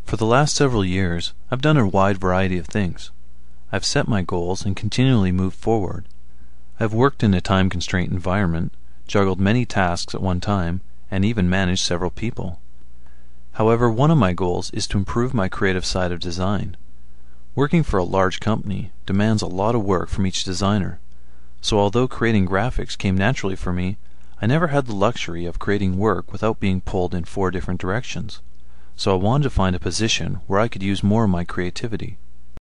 For the last several years, I've done a wide variety of things. I've set my goals and continually moved forward. I've worked in a time-constrained environment, juggled many tasks at one time, and even managed several people. However, one of my goals is to improve my creative side of design. Working for a large company demands a lot of work from each designer, so although creating graphics came naturally for me, I never had the luxury of creating work without being pulled in 4 different directions. So I wanted to find a position where I could use more of my creativity.